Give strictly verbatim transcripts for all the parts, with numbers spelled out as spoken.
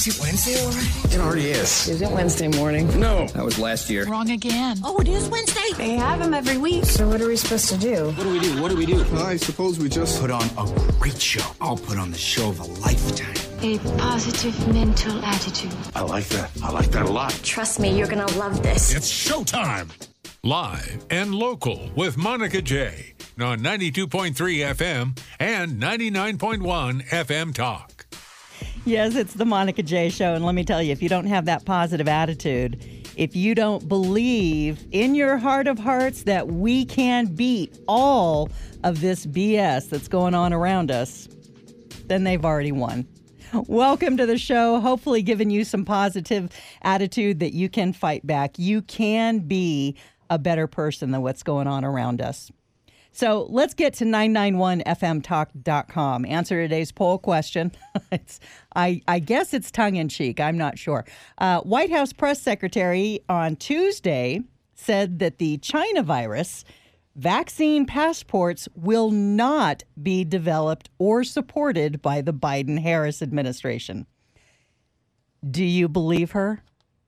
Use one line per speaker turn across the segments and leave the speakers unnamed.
Is it Wednesday already? It already is.
Is it Wednesday morning?
No. That was last year.
Wrong again.
Oh, it is Wednesday?
They have them every week. So what are we supposed to do?
What do we do? What do we do?
Well, I suppose we just put on a great show. I'll put on the show of a lifetime.
A positive mental attitude.
I like that. I like that a lot.
Trust me, you're going to love this.
It's showtime.
Live and local with Monica J on ninety-two point three F M and ninety-nine point one F M Talk.
Yes, it's the Monica J Show. And let me tell you, if you don't have that positive attitude, if you don't believe in your heart of hearts that we can beat all of this B S that's going on around us, then they've already won. Welcome to the show. Hopefully giving you some positive attitude that you can fight back. You can be a better person than what's going on around us. So let's get to nine nine one F M talk dot com. Answer today's poll question. it's, I, I guess it's tongue-in-cheek. I'm not sure. Uh, White House press secretary on Tuesday said that the China virus vaccine passports will not be developed or supported by the Biden-Harris administration. Do you believe her?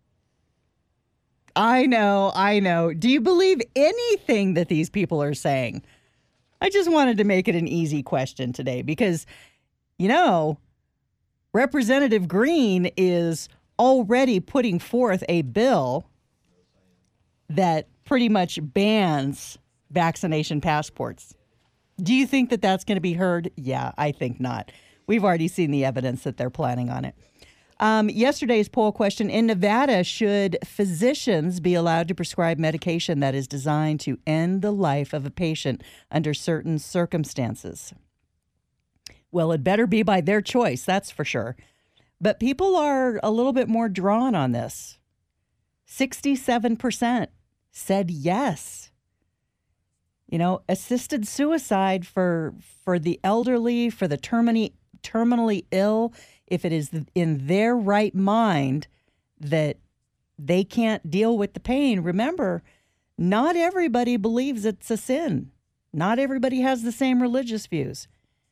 I know, I know. Do you believe anything that these people are saying? I just wanted to make it an easy question today because, you know, Representative Green is already putting forth a bill that pretty much bans vaccination passports. Do you think that that's going to be heard? Yeah, I think not. We've already seen the evidence that they're planning on it. Um, yesterday's poll question, in Nevada, should physicians be allowed to prescribe medication that is designed to end the life of a patient under certain circumstances? Well, it better be by their choice, that's for sure. But people are a little bit more drawn on this. sixty-seven percent said yes. You know, assisted suicide for for the elderly, for the terminally terminally ill, if it is in their right mind that they can't deal with the pain. Remember, not everybody believes it's a sin. Not everybody has the same religious views.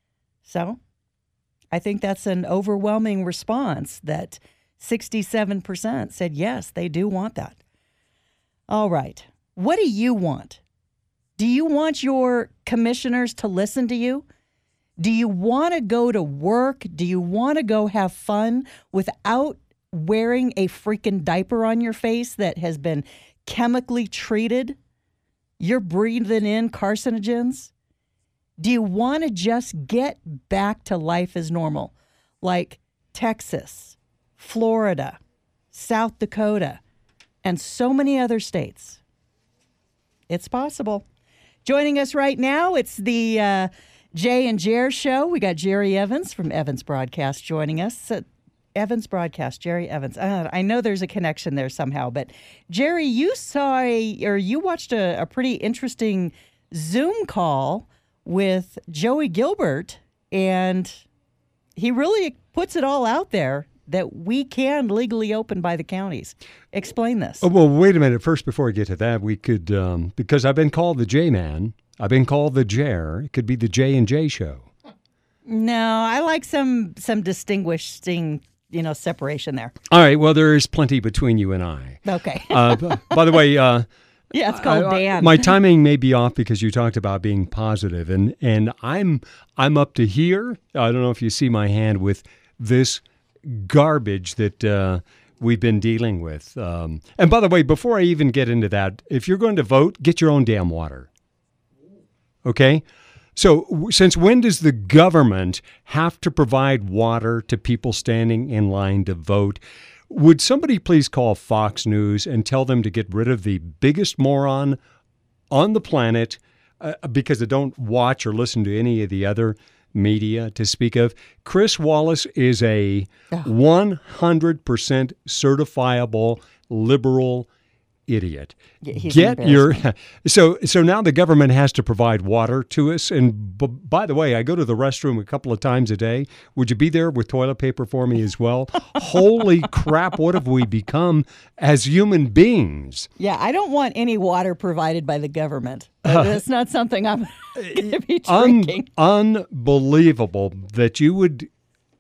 So I think that's an overwhelming response that sixty-seven percent said yes, they do want that. All right. What do you want? Do you want your commissioners to listen to you? Do you want to go to work? Do you want to go have fun without wearing a freaking diaper on your face that has been chemically treated? You're breathing in carcinogens? Do you want to just get back to life as normal, like Texas, Florida, South Dakota, and so many other states? It's possible. Joining us right now, it's the uh, Jay and Jer show. We got Jerry Evans from Evans Broadcast joining us. Uh, Evans Broadcast, Jerry Evans. Uh, I know there's a connection there somehow, but Jerry, you saw a, or you watched a, a pretty interesting Zoom call with Joey Gilbert, and he really puts it all out there that we can legally open by the counties. Explain this.
Oh, well, wait a minute. First, before we get to that, we could, um, because I've been called the J-Man, I've been called the Jer. It could be the J and J show.
No, I like some some distinguishing, you know, separation there.
All right. Well, there is plenty between you and I.
Okay.
uh, by the way, uh,
yeah, it's called
I,
Dan.
My timing may be off because you talked about being positive, and and I'm I'm up to here. I don't know if you see my hand with this garbage that uh, we've been dealing with. Um, and by the way, before I even get into that, if you're going to vote, get your own damn water. Okay? So w- since when does the government have to provide water to people standing in line to vote? Would somebody please call Fox News and tell them to get rid of the biggest moron on the planet uh, because they don't watch or listen to any of the other media to speak of? Chris Wallace is a one hundred percent certifiable liberal idiot.
He's
Get your so so now the government has to provide water to us. And b- by the way, I go to the restroom a couple of times a day. Would you be there with toilet paper for me as well? Holy crap! What have we become as human beings?
Yeah, I don't want any water provided by the government. That's not something I'm going to be drinking.
Un- unbelievable that you would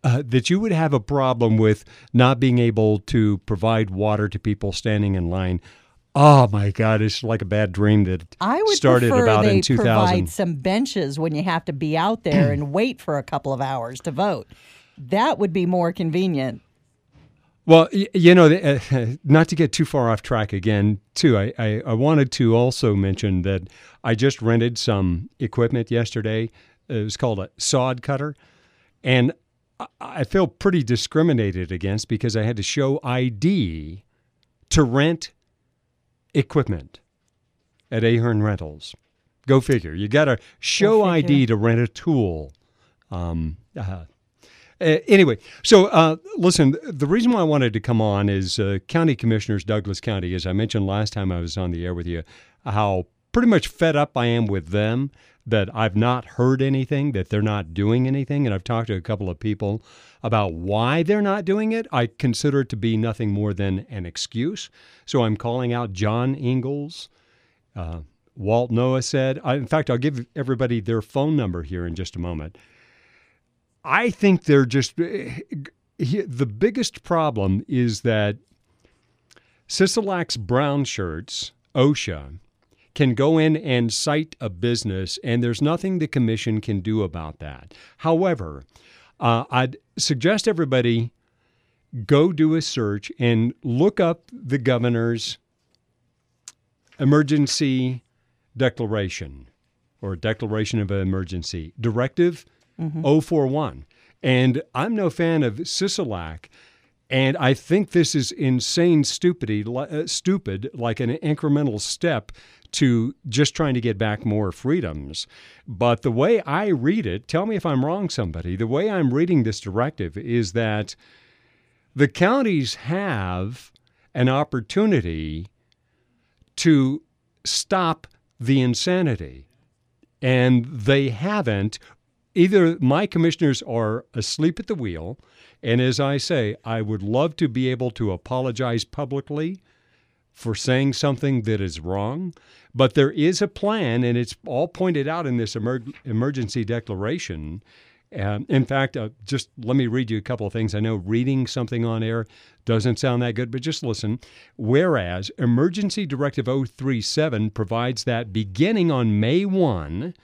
uh, that you would have a problem with not being able to provide water to people standing in line. Oh my God, it's like a bad dream that
I would
started
prefer
about
they
in two thousand.
Provide some benches when you have to be out there and wait for a couple of hours to vote. That would be more convenient.
Well, you know, uh, not to get too far off track again, too, I, I, I wanted to also mention that I just rented some equipment yesterday. It was called a sod cutter. And I feel pretty discriminated against because I had to show I D to rent equipment at Ahern Rentals. Go figure. You got to show I D to rent a tool. Um, uh, uh, anyway, so uh, listen, the reason why I wanted to come on is uh, County Commissioners, Douglas County, as I mentioned last time I was on the air with you, how pretty much fed up I am with them, that I've not heard anything, that they're not doing anything. And I've talked to a couple of people about why they're not doing it. I consider it to be nothing more than an excuse. So I'm calling out John Ingalls. Uh, Walt Noah said, I, in fact, I'll give everybody their phone number here in just a moment. I think they're just, the biggest problem is that Sisolak's brown shirts, OSHA, can go in and cite a business, and there's nothing the commission can do about that. However, uh, I'd suggest everybody go do a search and look up the governor's emergency declaration or declaration of an emergency, Directive mm-hmm. oh four one. And I'm no fan of Sisolak. And I think this is insane stupidity, uh, stupid, like an incremental step to just trying to get back more freedoms. But the way I read it, tell me if I'm wrong, somebody, the way I'm reading this directive is that the counties have an opportunity to stop the insanity. And they haven't. Either my commissioners are asleep at the wheel, and as I say, I would love to be able to apologize publicly for saying something that is wrong, but there is a plan, and it's all pointed out in this emer- emergency declaration. Um, in fact, uh, just let me read you a couple of things. I know reading something on air doesn't sound that good, but just listen. Whereas Emergency Directive oh three seven provides that beginning on May first,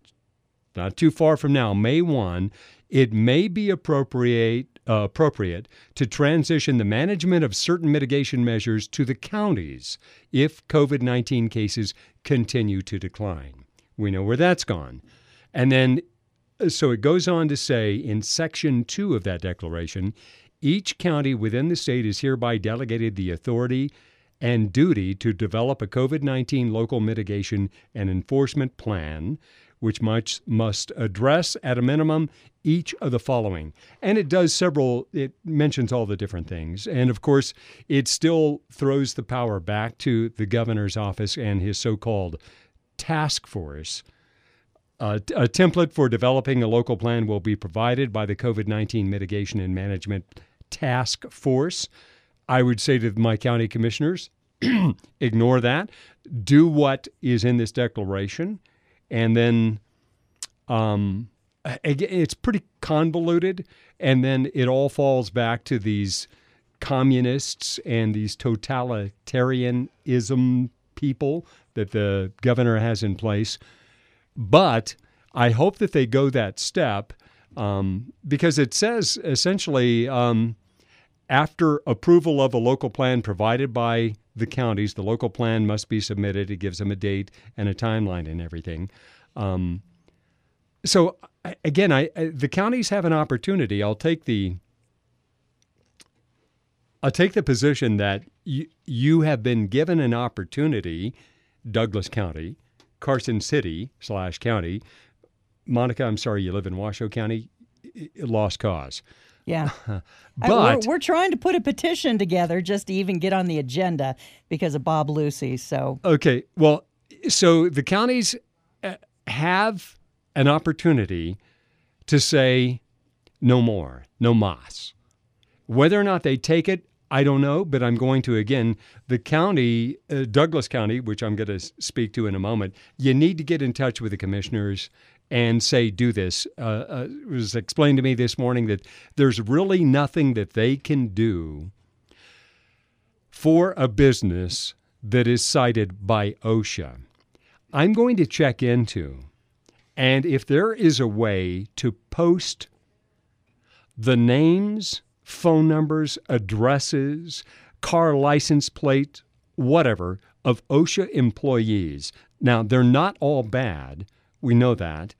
not too far from now, May first, it may be appropriate uh, appropriate to transition the management of certain mitigation measures to the counties if COVID nineteen cases continue to decline. We know where that's gone. And then, so it goes on to say in Section two of that declaration, each county within the state is hereby delegated the authority and duty to develop a COVID nineteen local mitigation and enforcement plan, which must, must address, at a minimum, each of the following. And it does several, it mentions all the different things. And of course, it still throws the power back to the governor's office and his so-called task force. Uh, a template for developing a local plan will be provided by the COVID nineteen Mitigation and Management Task Force. I would say to my county commissioners, ignore that. Do what is in this declaration. And then um, it's pretty convoluted. And then it all falls back to these communists and these totalitarianism people that the governor has in place. But I hope that they go that step um, because it says essentially um, after approval of a local plan provided by the counties, the local plan must be submitted. It gives them a date and a timeline and everything. Um, so again, I, I the counties have an opportunity. I'll take the I'll take the position that you, you have been given an opportunity, Douglas County, Carson City slash county. Monica, I'm sorry, you live in Washoe County. Lost cause.
Yeah.
But
I, we're, we're trying to put a petition together just to even get on the agenda because of Bob Lucy. So
okay, well, so the counties have an opportunity to say no more, no mas. Whether or not they take it, I don't know, but I'm going to, again, the county, uh, Douglas County, which I'm going to speak to in a moment, you need to get in touch with the commissioners and say, do this. Uh, uh, it was explained to me this morning that there's really nothing that they can do for a business that is cited by OSHA. I'm going to check into, and if there is a way to post the names, phone numbers, addresses, car license plate, whatever, of OSHA employees. Now, they're not all bad. We know that.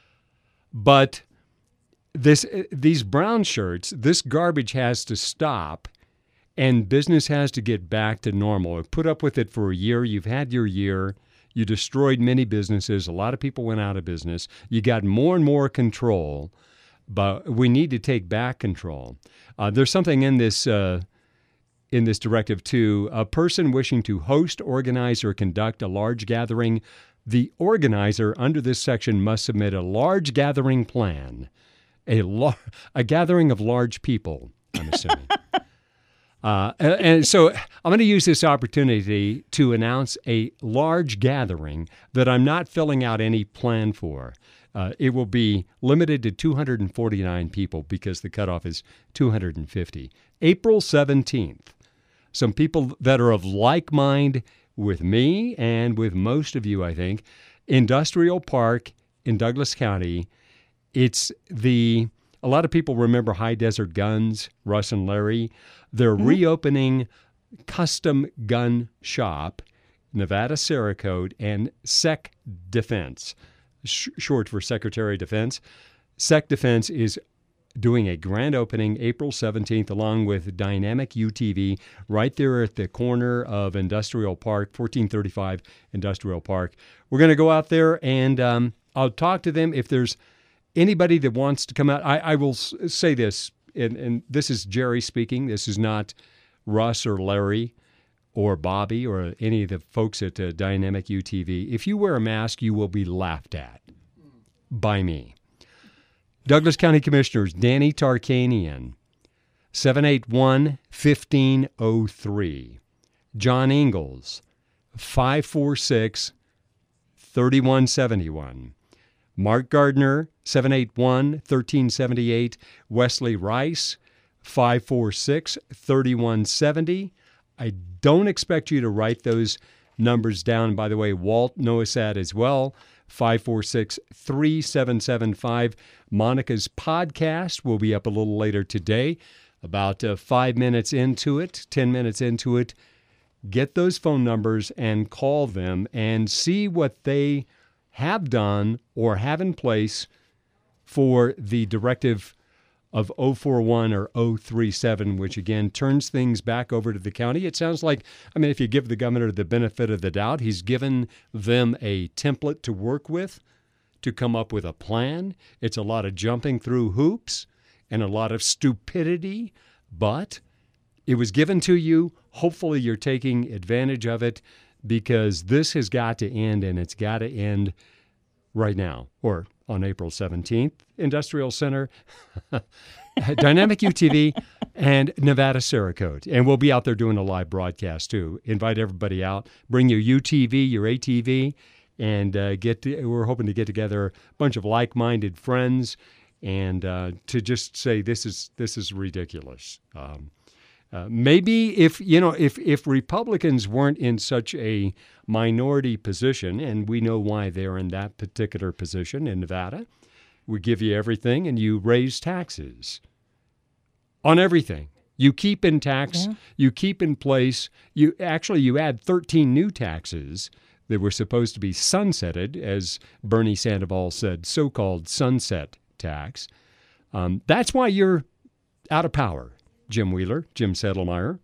But this, these brown shirts, this garbage has to stop, and business has to get back to normal. I've put up with it for a year. You've had your year. You destroyed many businesses. A lot of people went out of business. You got more and more control, but we need to take back control. Uh, there's something in this uh, in this directive, too. A person wishing to host, organize, or conduct a large gathering, the organizer under this section must submit a large gathering plan. A, lar- a gathering of large people, I'm assuming. Uh, and, and so I'm going to use this opportunity to announce a large gathering that I'm not filling out any plan for. Uh, it will be limited to two hundred forty-nine people because the cutoff is two hundred fifty. April seventeenth. Some people that are of like mind with me and with most of you, I think. Industrial Park in Douglas County. It's the, a lot of people remember High Desert Guns, Russ and Larry. They're mm-hmm. reopening Custom Gun Shop, Nevada Cerakote, and Sec Defense, sh- short for Secretary of Defense. Sec Defense is doing a grand opening April seventeenth along with Dynamic U T V right there at the corner of Industrial Park, fourteen thirty-five Industrial Park. We're going to go out there and um, I'll talk to them if there's anybody that wants to come out. I, I will s- say this, and, and this is Jerry speaking. This is not Russ or Larry or Bobby or any of the folks at uh, Dynamic U T V. If you wear a mask, you will be laughed at by me. Douglas County Commissioners Danny Tarkanian, seven eight one, one five zero three. John Ingalls, five four six, three one seven one. Mark Gardner, seven eight one, one three seven eight. Wesley Rice, five four six, three one seven zero. I don't expect you to write those numbers down. By the way, Walt knows that as well. five four six, three seven seven five. Monica's podcast will be up a little later today, about uh, five minutes into it, ten minutes into it. Get those phone numbers and call them and see what they have done or have in place for the directive of oh four one or oh three seven, which again turns things back over to the county. It sounds like, I mean, if you give the governor the benefit of the doubt, he's given them a template to work with to come up with a plan. It's a lot of jumping through hoops and a lot of stupidity, but it was given to you. Hopefully you're taking advantage of it because this has got to end, and it's got to end right now or on April seventeenth. Industrial Center, Dynamic U T V, and Nevada Cerakote. And we'll be out there doing a live broadcast too. Invite everybody out. Bring your U T V, your A T V, and uh, get. To, we're hoping to get together a bunch of like-minded friends and uh, to just say this is this is ridiculous. Um, uh, maybe if you know if if Republicans weren't in such a minority position, and we know why they're in that particular position in Nevada. We give you everything, and you raise taxes on everything. You keep in tax, yeah. you keep in place. You actually you add thirteen new taxes that were supposed to be sunsetted, as Bernie Sandoval said, so-called sunset tax. Um, that's why you're out of power, Jim Wheeler, Jim Settlemeyer.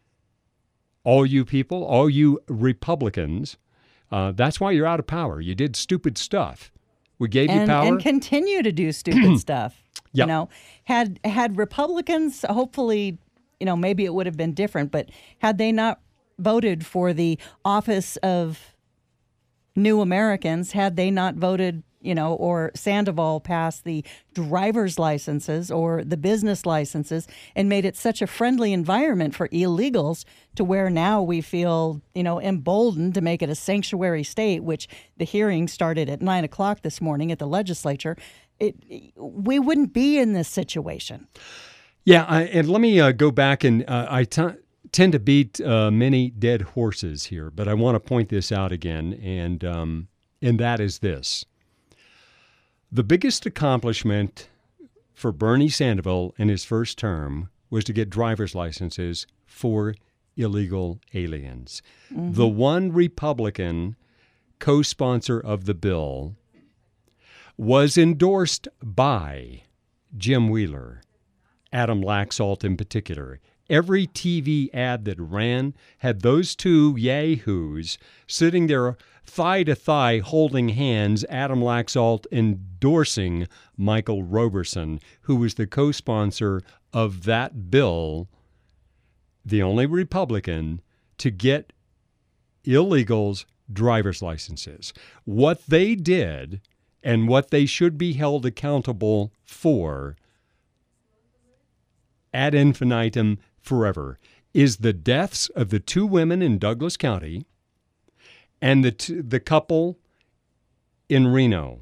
All you people, all you Republicans, uh, that's why you're out of power. You did stupid stuff. We gave
and,
you power.
And continue to do stupid stuff.
Yep.
You know, had had Republicans, hopefully, you know, maybe it would have been different, but had they not voted for the office of New Americans, had they not voted, you know, or Sandoval passed the driver's licenses or the business licenses and made it such a friendly environment for illegals to where now we feel, you know, emboldened to make it a sanctuary state, which the hearing started at nine o'clock this morning at the legislature. It, we wouldn't be in this situation.
Yeah, I, and let me uh, go back and uh, I t- tend to beat uh, many dead horses here, but I want to point this out again, and um, and that is this. The biggest accomplishment for Bernie Sandoval in his first term was to get driver's licenses for illegal aliens. Mm-hmm. The one Republican co-sponsor of the bill was endorsed by Jim Wheeler, Adam Laxalt in particular. Every T V ad that ran had those two yahoos sitting there thigh to thigh holding hands, Adam Laxalt endorsing Michael Roberson, who was the co-sponsor of that bill, the only Republican to get illegals driver's licenses. What they did and what they should be held accountable for ad infinitum forever is the deaths of the two women in Douglas County and the t- the couple in Reno.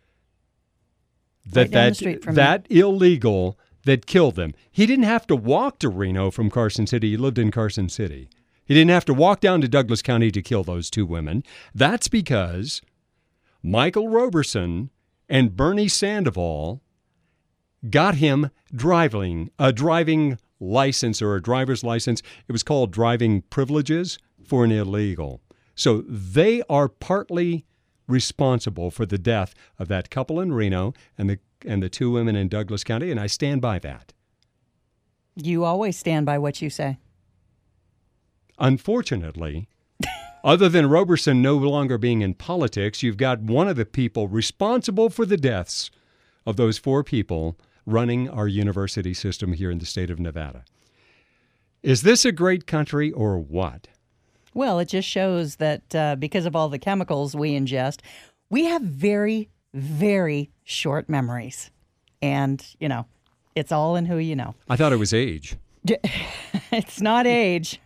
That
Right down the
that
street from
that illegal that killed them. He didn't have to walk to Reno from Carson City. He lived in Carson City. He didn't have to walk down to Douglas County to kill those two women. That's because Michael Roberson and Bernie Sandoval got him driving a driving license or a driver's license. It was called driving privileges for an illegal. So they are partly responsible for the death of that couple in Reno and the and the two women in Douglas County, and I stand by that.
You always stand by what you say.
Unfortunately, other than Roberson no longer being in politics, you've got one of the people responsible for the deaths of those four people running our university system here in the state of Nevada. Is this a great country or what?
Well, it just shows that uh, because of all the chemicals we ingest, we have very, very short memories. And, you know, it's all in who you know.
I thought it was age.
It's not age.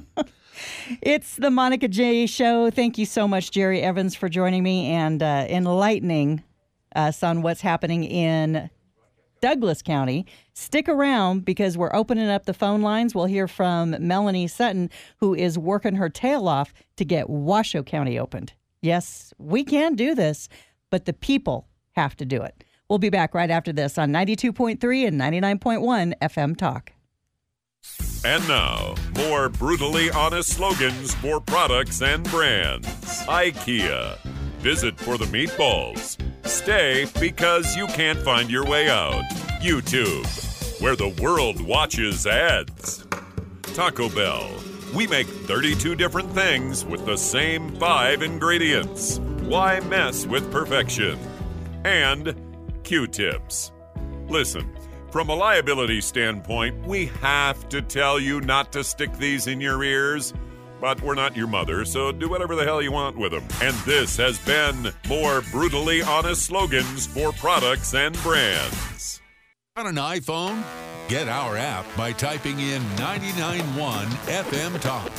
It's the Monica J. Show. Thank you so much, Jerry Evans, for joining me and uh, enlightening us on what's happening in Douglas County. Stick around because we're opening up the phone lines. We'll hear from Melanie Sutton, who is working her tail off to get Washoe County opened. Yes, we can do this, but the people have to do it. We'll be back right after this on ninety-two point three and ninety-nine point one F M Talk.
And now, more brutally honest slogans for products and brands. IKEA. Visit for the meatballs. Stay because you can't find your way out. YouTube, where the world watches ads. Taco Bell. We make thirty-two different things with the same five ingredients. Why mess with perfection? And Q-tips. Listen, from a liability standpoint, we have to tell you not to stick these in your ears. But we're not your mother, so do whatever the hell you want with them. And this has been more brutally honest slogans for products and brands.
On an iPhone? Get our app by typing in ninety-nine point one F M Talk.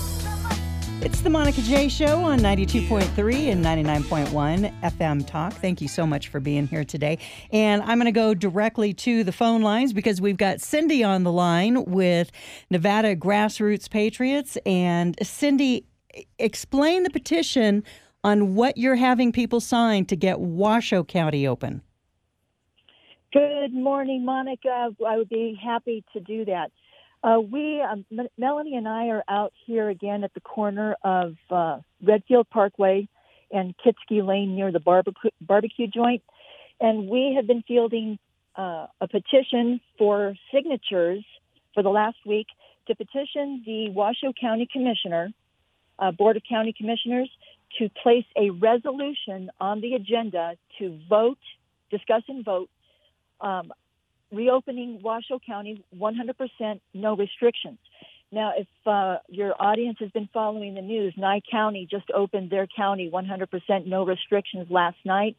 It's the Monica J. Show on ninety-two point three and ninety-nine point one F M Talk. Thank you so much for being here today. And I'm going to go directly to the phone lines because we've got Cindy on the line with Nevada Grassroots Patriots. And Cindy, explain the petition on what you're having people sign to get Washoe County open.
Good morning, Monica. I would be happy to do that. Uh, we, um, M- Melanie and I are out here again at the corner of uh, Redfield Parkway and Kitsky Lane near the barbecue, barbecue joint. And we have been fielding uh, a petition for signatures for the last week to petition the Washoe County Commissioner, uh, Board of County Commissioners, to place a resolution on the agenda to vote, discuss and vote, um, reopening Washoe County one hundred percent no restrictions. Now, if uh, your audience has been following the news, Nye County just opened their county one hundred percent no restrictions last night.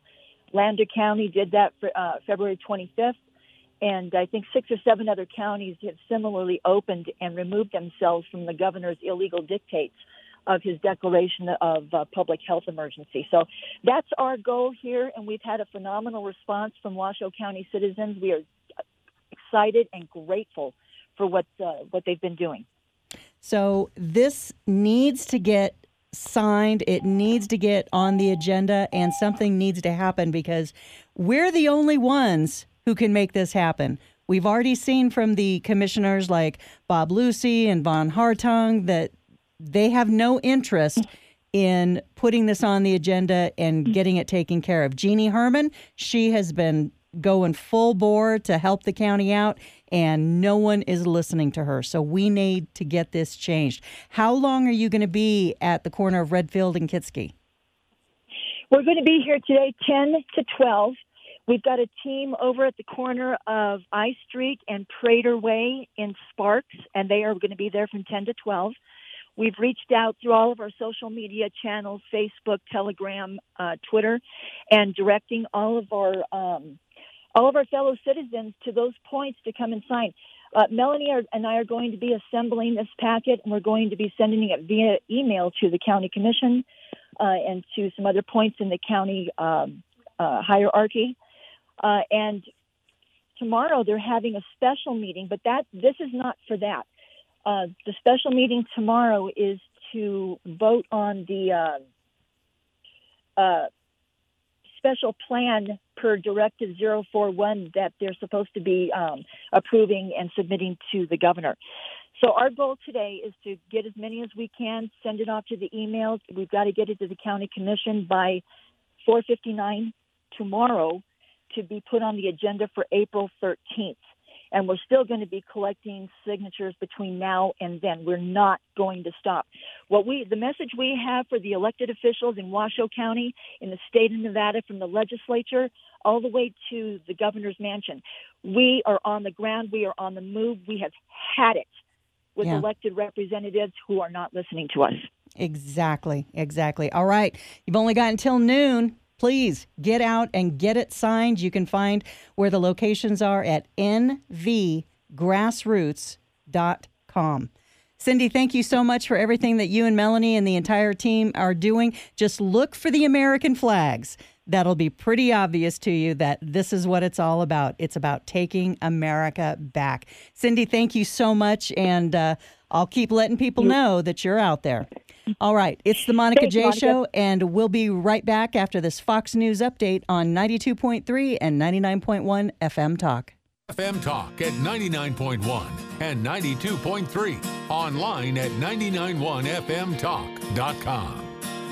Lander County did that for uh, February twenty-fifth. And I think six or seven other counties have similarly opened and removed themselves from the governor's illegal dictates of his declaration of uh, public health emergency. So that's our goal here, and we've had a phenomenal response from Washoe County citizens. We are excited and grateful for what uh, what they've been doing.
So this needs to get signed. It needs to get on the agenda, and something needs to happen because we're the only ones who can make this happen. We've already seen from the commissioners like Bob Lucy and Von Hartung that they have no interest in putting this on the agenda and getting it taken care of. Jeannie Herman, she has been going full bore to help the county out, and no one is listening to her. So we need to get this changed. How long are you going to be at the corner of Redfield and Kietzke?
We're going to be here today ten to twelve. We've got a team over at the corner of I Street and Prater Way in Sparks, and they are going to be there from ten to twelve. We've reached out through all of our social media channels, Facebook, Telegram, uh, Twitter, and directing all of our um, all of our fellow citizens to those points to come and sign. Uh, Melanie are, and I are going to be assembling this packet, and we're going to be sending it via email to the county commission uh, and to some other points in the county um, uh, hierarchy. Uh, and tomorrow they're having a special meeting, but that this is not for that. Uh, the special meeting tomorrow is to vote on the uh, uh, special plan per Directive zero four one that they're supposed to be um, approving and submitting to the governor. So our goal today is to get as many as we can, send it off to the emails. We've got to get it to the county commission by four fifty-nine tomorrow to be put on the agenda for April thirteenth. And we're still going to be collecting signatures between now and then. We're not going to stop. What we, the message we have for the elected officials in Washoe County, in the state of Nevada, from the legislature all the way to the governor's mansion, we are on the ground. We are on the move. We have had it with yeah. elected representatives who are not listening to us.
Exactly, exactly. All right. You've only got until noon. Please get out and get it signed. You can find where the locations are at n v grassroots dot com. Cindy, thank you so much for everything that you and Melanie and the entire team are doing. Just look for the American flags. That'll be pretty obvious to you that this is what it's all about. It's about taking America back. Cindy, thank you so much, and uh, I'll keep letting people know that you're out there. All right, it's the Monica
Thanks,
J
Monica.
Show, and we'll be right back after this Fox News update on ninety-two point three and ninety-nine point one F M Talk.
F M Talk at ninety-nine point one and ninety-two point three. Online at nine nine one f m talk dot com.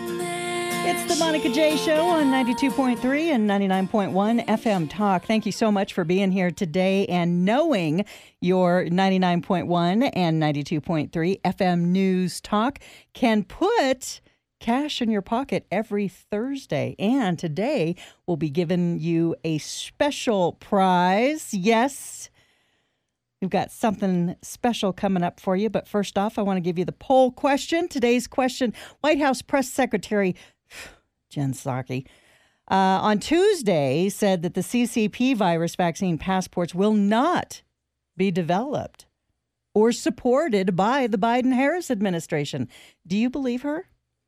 It's the Monica J Show on ninety-two point three and ninety-nine point one F M Talk. Thank you so much for being here today and knowing your ninety-nine point one and ninety-two point three F M News Talk can put cash in your pocket every Thursday. And today we'll be giving you a special prize. Yes, we've got something special coming up for you. But first off, I want to give you the poll question. Today's question, White House Press Secretary Jen Psaki, uh, on Tuesday said that the C C P virus vaccine passports will not be developed or supported by the Biden-Harris administration. Do you believe her?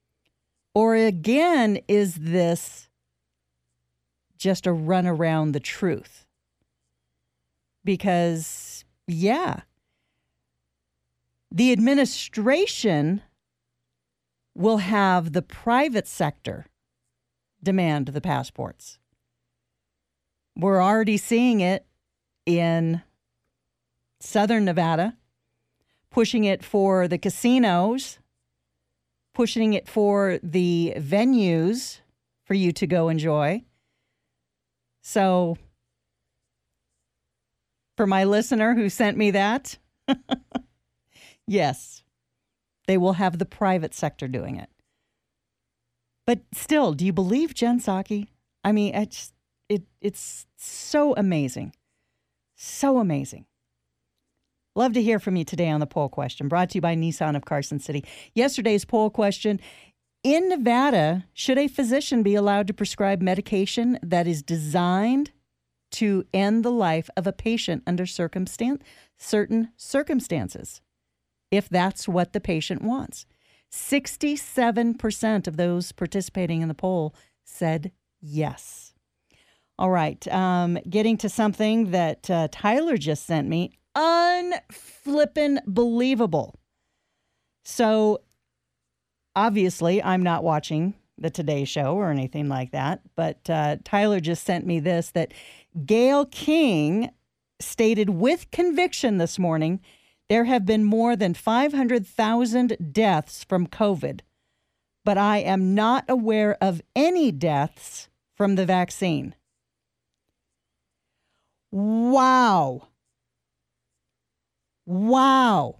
Or again, is this just a run around the truth? Because, yeah, the administration will have the private sector demand the passports. We're already seeing it in Southern Nevada, pushing it for the casinos, pushing it for the venues for you to go enjoy. So, for my listener who sent me that, yes, they will have the private sector doing it. But still, do you believe Jen Psaki? I mean, it's, it, it's so amazing. So amazing. Love to hear from you today on the poll question, brought to you by Nissan of Carson City. Yesterday's poll question, In Nevada, should a physician be allowed to prescribe medication that is designed to end the life of a patient under circumstance, certain circumstances, if that's what the patient wants? sixty-seven percent of those participating in the poll said yes. All right, um, getting to something that uh, Tyler just sent me. Unflippin' believable. So, obviously, I'm not watching the Today Show or anything like that, but uh, Tyler just sent me this, that Gayle King stated with conviction this morning, there have been more than five hundred thousand deaths from COVID, but I am not aware of any deaths from the vaccine. Wow. Wow.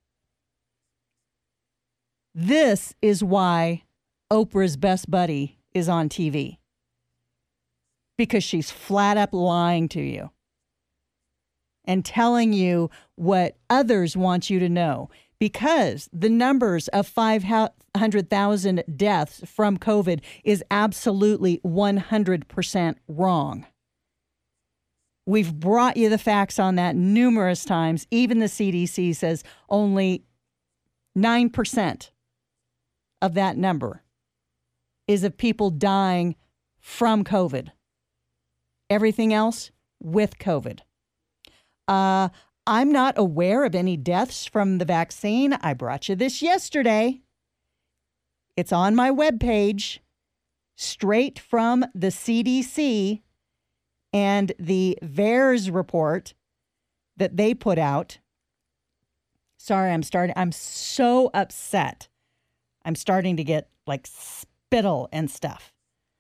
This is why Oprah's best buddy is on T V. Because she's flat up lying to you and telling you what others want you to know. Because the numbers of five hundred thousand deaths from COVID is absolutely one hundred percent wrong. We've brought you the facts on that numerous times. Even the C D C says only nine percent of that number is of people dying from COVID. Everything else with COVID. Uh, I'm not aware of any deaths from the vaccine. I brought you this yesterday. It's on my webpage, straight from the C D C and the VAERS report that they put out. Sorry, I'm starting. I'm so upset. I'm starting to get like spittle and stuff.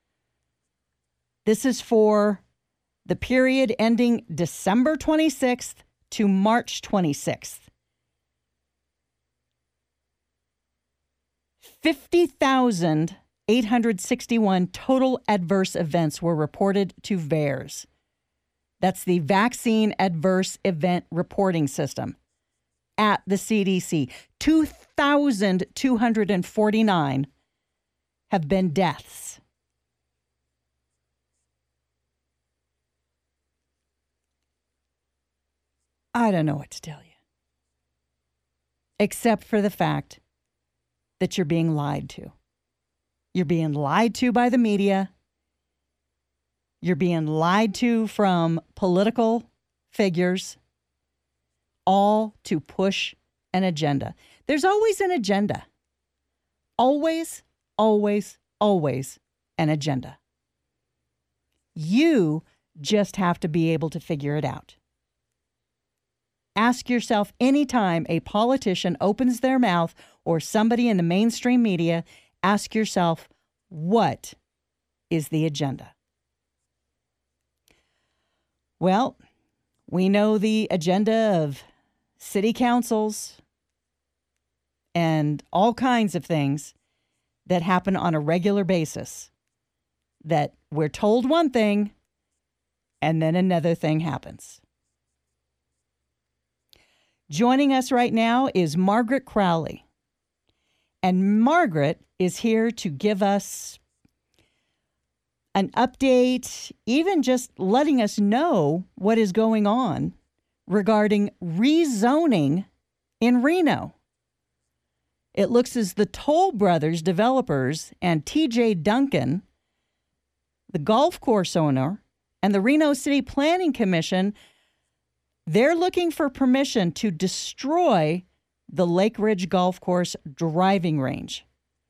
This is for the period ending December twenty-sixth to March twenty-sixth. fifty thousand eight hundred sixty-one total adverse events were reported to VAERS. That's the Vaccine Adverse Event Reporting System at the C D C. two thousand two hundred forty-nine have been deaths. I don't know what to tell you. Except for the fact that you're being lied to. You're being lied to by the media. You're being lied to from political figures, all to push an agenda. There's always an agenda. Always, always, always an agenda. You just have to be able to figure it out. Ask yourself anytime a politician opens their mouth or somebody in the mainstream media, ask yourself, what is the agenda? Well, we know the agenda of city councils and all kinds of things that happen on a regular basis, that we're told one thing and then another thing happens. Joining us right now is Margaret Crowley. And Margaret is here to give us an update, even just letting us know what is going on regarding rezoning in Reno. It looks as the Toll Brothers developers and T J Duncan, the golf course owner, and the Reno City Planning Commission, they're looking for permission to destroy the Lake Ridge Golf Course driving range.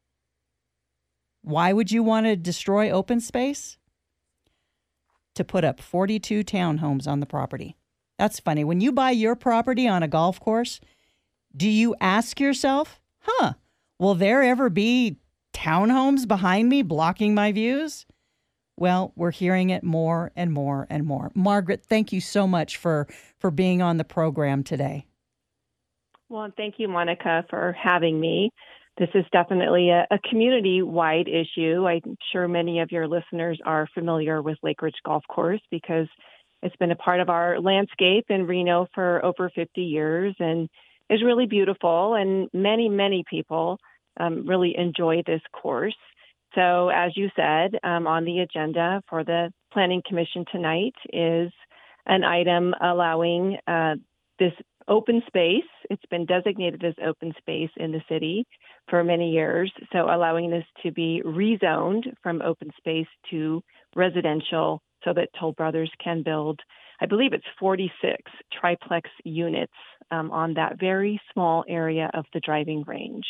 Why would you want to destroy open space? To put up forty-two townhomes on the property. That's funny. When you buy your property on a golf course, do you ask yourself, huh, will there ever be townhomes behind me blocking my views? Well, we're hearing it more and more and more. Margaret, thank you so much for, for being on the program today.
Well, thank you, Monica, for having me. This is definitely a, a community-wide issue. I'm sure many of your listeners are familiar with Lake Ridge Golf Course because it's been a part of our landscape in Reno for over fifty years and is really beautiful. And many, many people um, really enjoy this course. So as you said, um, on the agenda for the Planning Commission tonight is an item allowing uh, this open space. It's been designated as open space in the city for many years. So allowing this to be rezoned from open space to residential so that Toll Brothers can build, I believe it's forty-six triplex units um, on that very small area of the driving range.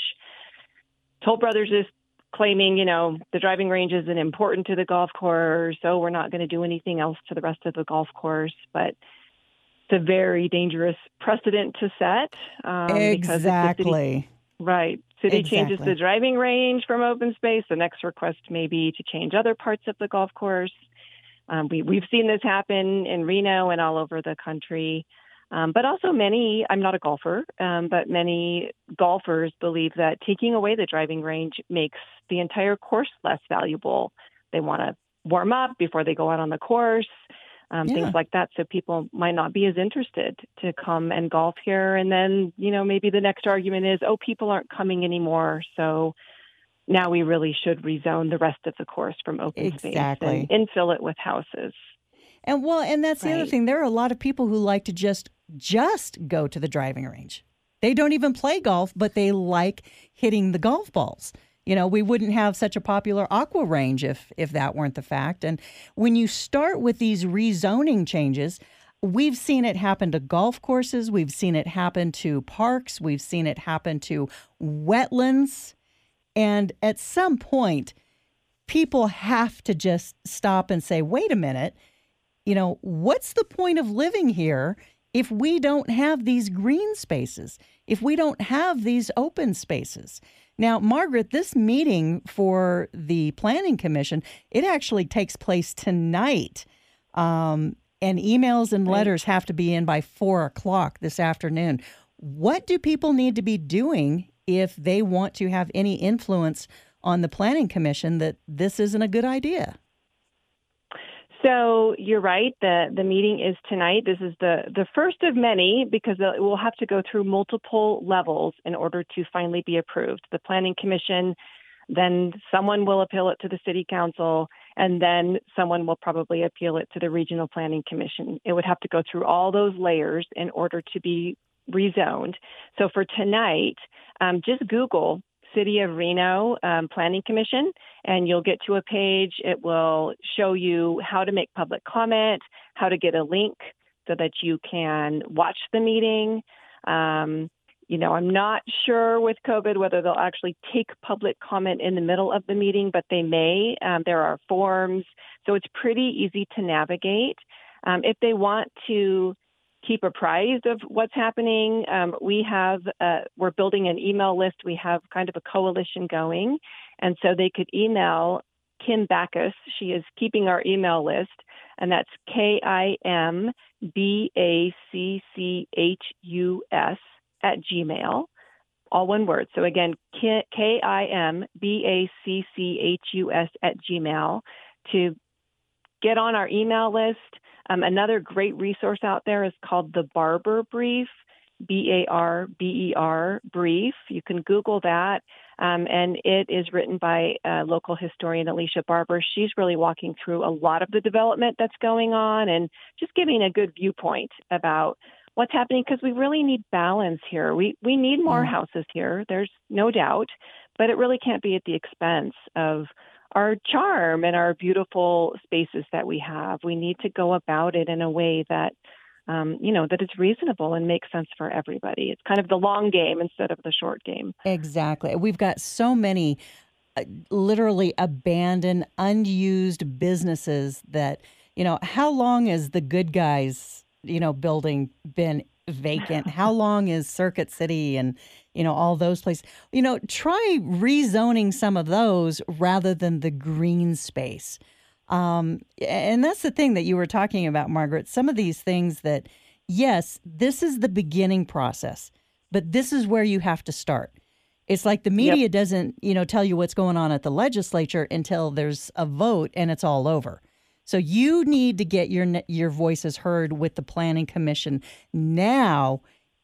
Toll Brothers is claiming, you know, the driving range isn't important to the golf course, so we're not going to do anything else to the rest of the golf course. But it's a very dangerous precedent to set. Um,
exactly.
Because city, right. City
exactly.
changes the driving range from open space. The next request may be to change other parts of the golf course. Um, we, we've seen this happen in Reno and all over the country. Um, but also many, I'm not a golfer, um, but many golfers believe that taking away the driving range makes the entire course less valuable. They want to warm up before they go out on the course, um,
yeah.
things like that. So people might not be as interested to come and golf here. And then, you know, maybe the next argument is, oh, people aren't coming anymore. So now we really should rezone the rest of the course from open
exactly.
space and infill it with houses.
And well, and that's the
right.
other thing. There are a lot of people who like to just just go to the driving range. They don't even play golf, but they like hitting the golf balls. You know, we wouldn't have such a popular aqua range if if that weren't the fact. And when you start with these rezoning changes, we've seen it happen to golf courses. We've seen it happen to parks. We've seen it happen to wetlands. And at some point, people have to just stop and say, wait a minute, you know, what's the point of living here if we don't have these green spaces, if we don't have these open spaces? Now, Margaret, this meeting for the Planning Commission, it actually takes place tonight. Um, and emails and letters have to be in by four o'clock this afternoon. What do people need to be doing if they want to have any influence on the Planning Commission that this isn't a good idea?
So you're right. The the meeting is tonight. This is the, the first of many because it will have to go through multiple levels in order to finally be approved. The Planning Commission, then someone will appeal it to the City Council, and then someone will probably appeal it to the Regional Planning Commission. It would have to go through all those layers in order to be rezoned. So for tonight, um, just Google City of Reno um, Planning Commission, and you'll get to a page. It will show you how to make public comment, how to get a link so that you can watch the meeting. Um, you know, I'm not sure with COVID whether they'll actually take public comment in the middle of the meeting, but they may. Um, there are forms, so it's pretty easy to navigate. Um, if they want to keep apprised of what's happening, Um, we have, uh, we're building an email list. We have kind of a coalition going. And so they could email Kim Bacchus. She is keeping our email list, and that's K I M B A C C H U S at Gmail, all one word. So again, K I M B A C C H U S at Gmail to get on our email list. Um, another great resource out there is called the Barber Brief, B A R B E R Brief. You can Google that, um, and it is written by uh, local historian Alicia Barber. She's really walking through a lot of the development that's going on and just giving a good viewpoint about what's happening, because we really need balance here. We we need more
Mm.
houses here, there's no doubt, but it really can't be at the expense of our charm and our beautiful spaces that we have. We need to go about it in a way that, um, you know, that is reasonable and makes sense for everybody. It's kind of the long game instead of the short game.
Exactly. We've got so many uh, literally abandoned, unused businesses that, you know, how long has the Good Guys, you know, building been vacant? How long is Circuit City and, you know, all those places? You know, try rezoning some of those rather than the green space. Um, and that's the thing that you were talking about, Margaret. Some of these things that, yes, this is the beginning process, but this is where you have to start. It's like the media yep. doesn't, you know, tell you what's going on at the legislature until there's a vote and it's all over. So you need to get your your voices heard with the Planning Commission now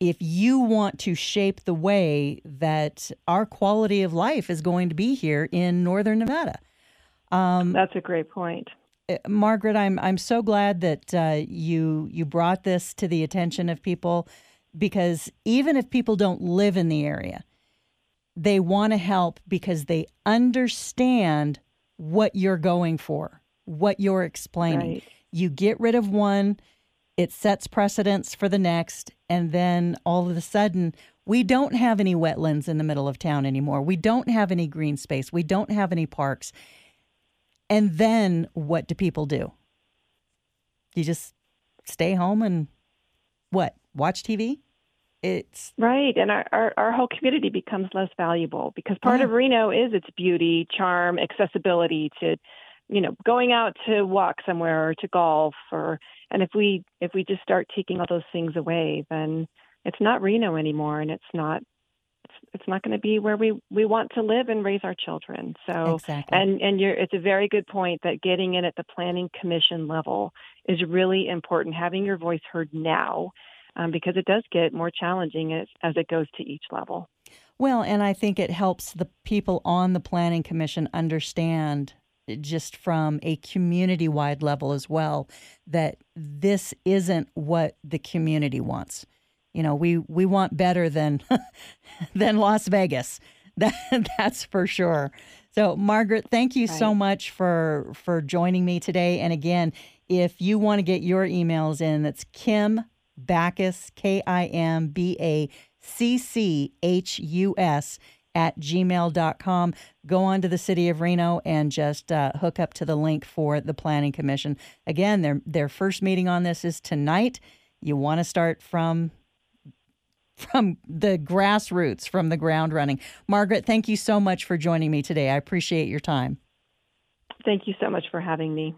if you want to shape the way that our quality of life is going to be here in Northern Nevada. Um,
That's a great point.
Margaret, I'm I'm so glad that uh, you you brought this to the attention of people, because even if people don't live in the area, they want to help because they understand what you're going for, what you're explaining.
Right.
You get rid of one, it sets precedents for the next, and then all of a sudden, we don't have any wetlands in the middle of town anymore. We don't have any green space. We don't have any parks. And then what do people do? You just stay home and what? Watch T V? It's
right. And our, our, our whole community becomes less valuable because part
yeah.
of Reno is its beauty, charm, accessibility to, you know, going out to walk somewhere or to golf, or, and if we, if we just start taking all those things away, then it's not Reno anymore, and it's not, it's, it's not going to be where we, we want to live and raise our children. So,
exactly.
and, and you're, it's a very good point that getting in at the Planning Commission level is really important, having your voice heard now, um, because it does get more challenging as, as it goes to each level.
Well, and I think it helps the people on the Planning Commission understand, just from a community-wide level as well, that this isn't what the community wants. You know, we, we want better than than Las Vegas. That, that's for sure. So, Margaret, thank you
right.
so much for for joining me today. And again, if you want to get your emails in, that's Kim Bacchus, K I M B A C C H U S, at gmail dot com. Go on to the City of Reno and just uh, hook up to the link for the Planning Commission. Again, their their first meeting on this is tonight. You want to start from from the grassroots, from the ground running. Margaret, thank you so much for joining me today. I appreciate your time.
Thank you so much for having me.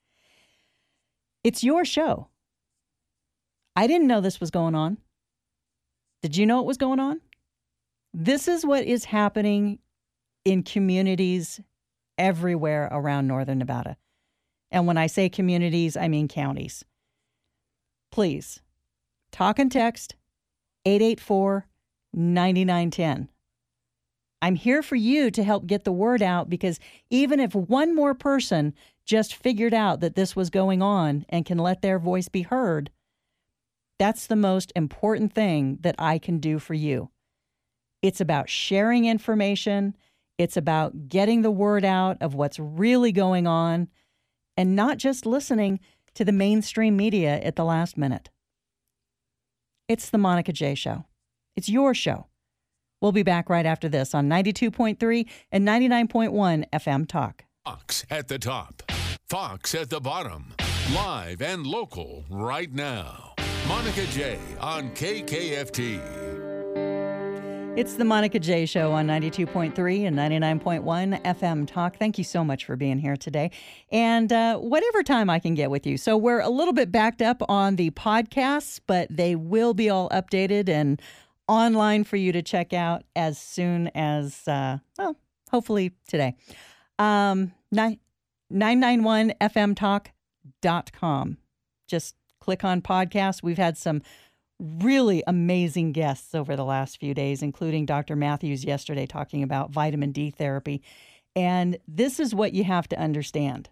It's your show. I didn't know this was going on. Did you know it was going on? This is what is happening in communities everywhere around Northern Nevada. And when I say communities, I mean counties. Please, talk and text eight eight four, nine nine one zero. I'm here for you to help get the word out, because even if one more person just figured out that this was going on and can let their voice be heard, that's the most important thing that I can do for you. It's about sharing information. It's about getting the word out of what's really going on, and not just listening to the mainstream media at the last minute. It's the Monica J. Show. It's your show. We'll be back right after this on ninety-two point three and ninety-nine point one F M Talk.
Fox at the top, Fox at the bottom, live and local right now. Monica J. on K K F T.
It's the Monica J. Show on ninety-two point three and ninety-nine point one F M Talk. Thank you so much for being here today. And uh, whatever time I can get with you. So we're a little bit backed up on the podcasts, but they will be all updated and online for you to check out as soon as, uh, well, hopefully today. Um, nine ninety-one F M talk dot com. Just click on podcast. We've had some really amazing guests over the last few days, including Doctor Matthews yesterday talking about vitamin D therapy. And this is what you have to understand.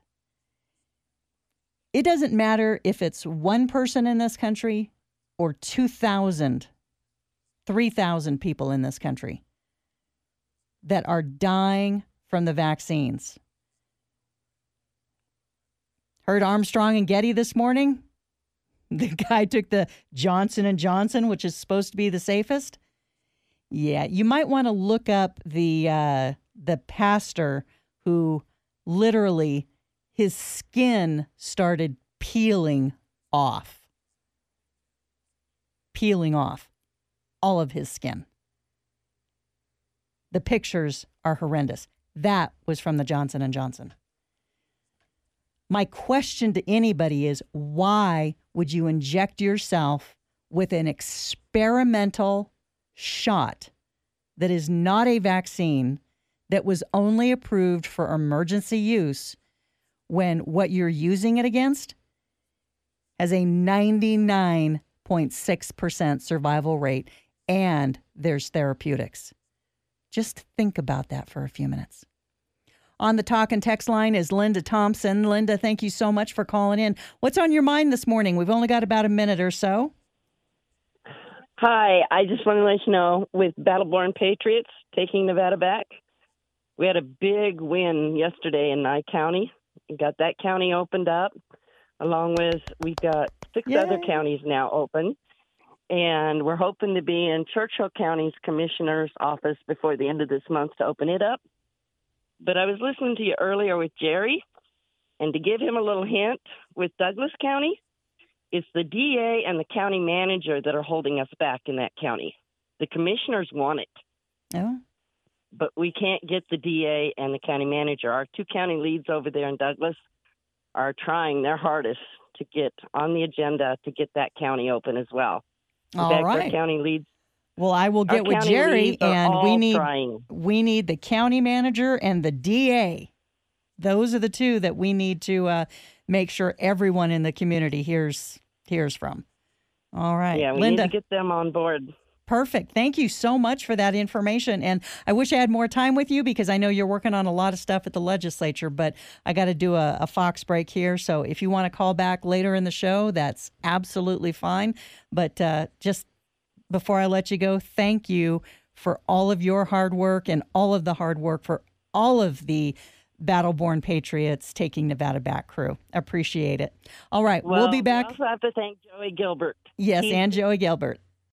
It doesn't matter if it's one person in this country or two thousand, three thousand people in this country that are dying from the vaccines. Heard Armstrong and Getty this morning? The guy took the Johnson and Johnson, which is supposed to be the safest. Yeah, you might want to look up the uh, the pastor who literally his skin started peeling off. Peeling off. All of his skin. The pictures are horrendous. That was from the Johnson and Johnson. My question to anybody is, why would you inject yourself with an experimental shot that is not a vaccine, that was only approved for emergency use, when what you're using it against has a ninety-nine point six percent survival rate, and there's therapeutics. Just think about that for a few minutes. On the talk and text line is Linda Thompson. Linda, thank you so much for calling in. What's on your mind this morning? We've only got about a minute or so.
Hi, I just want to let you know, with Battleborn Patriots taking Nevada back, we had a big win yesterday in Nye County. We got that county opened up, along with we've got six Yay. other counties now open. And we're hoping to be in Churchill County's commissioner's office before the end of this month to open it up. But I was listening to you earlier with Jerry, and to give him a little hint, with Douglas County, it's the D A and the county manager that are holding us back in that county. The commissioners want it.
Oh.
But we can't get the D A and the county manager. Our two county leads over there in Douglas are trying their hardest to get on the agenda to get that county open as well. In
All
fact,
right.
our county leads.
Well, I will get
Our
with
county
Jerry,
leads are
and
all
we need
trying.
we need the county manager and the D A. Those are the two that we need to uh, make sure everyone in the community hears hears from. All right,
Yeah, we
Linda.
need to get them on board.
Perfect. Thank you so much for that information. And I wish I had more time with you because I know you're working on a lot of stuff at the legislature, but I got to do a, a Fox break here. So if you want to call back later in the show, that's absolutely fine. But uh, just before I let you go, thank you for all of your hard work and all of the hard work for all of the Battleborn Patriots taking Nevada back crew. Appreciate it. All right.
Well,
we'll be back.
We also have to thank Joey Gilbert.
Yes,
He's-
and Joey Gilbert.